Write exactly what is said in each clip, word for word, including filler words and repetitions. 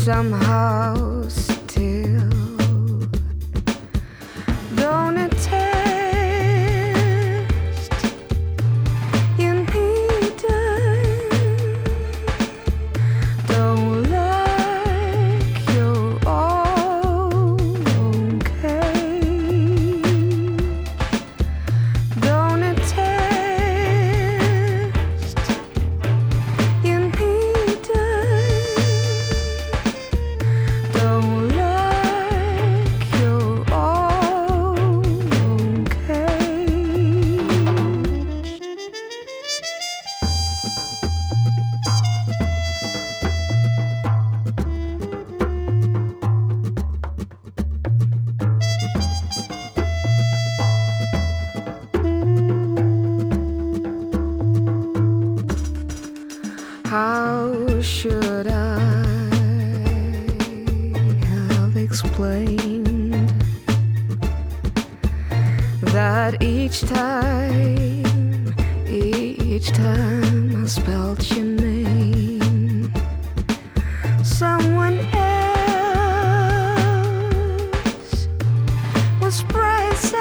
somehow still. Don't it taste you need it? Don't like you're all okay. Don't it taste you need it? Don't like you're all okay. How should I have explained that each time, each time I spelled your name, someone else was present?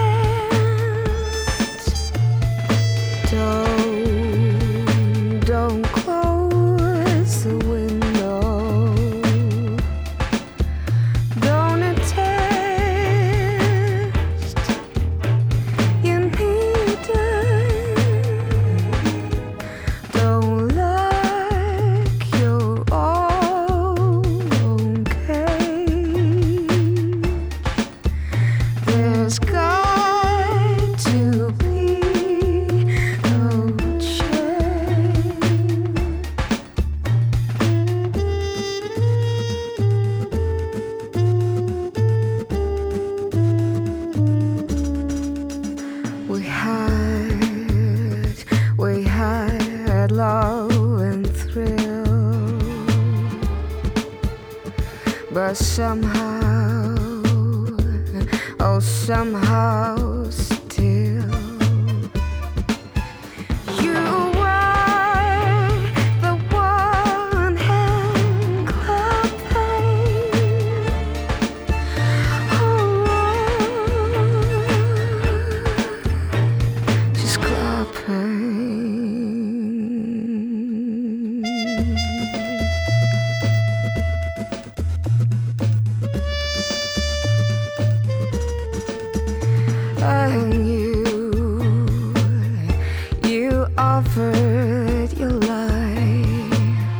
Don't, don't close the window. Don't it taste you need it? Don't like you're all okay. There's got to be no change. We had, we had love and thrill, but somehow, oh somehow still, you were the one hand clapping. Oh, just clapping. And you, you offered your life,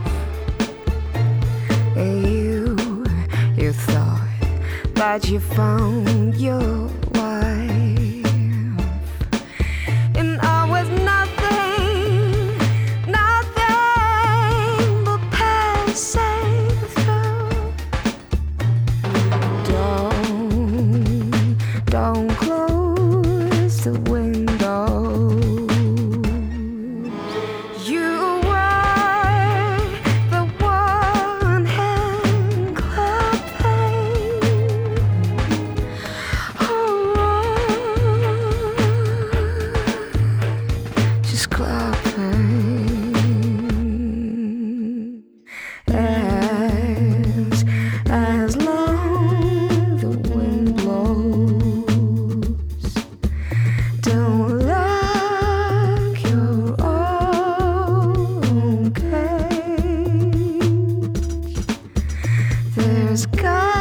and you, you thought that you found your wife, and I was nothing, nothing but passing through. Don't, don't close the window. You were the one hand clapping. Oh, just clapping. As, as long the wind blows, don't like you're all okay. There's got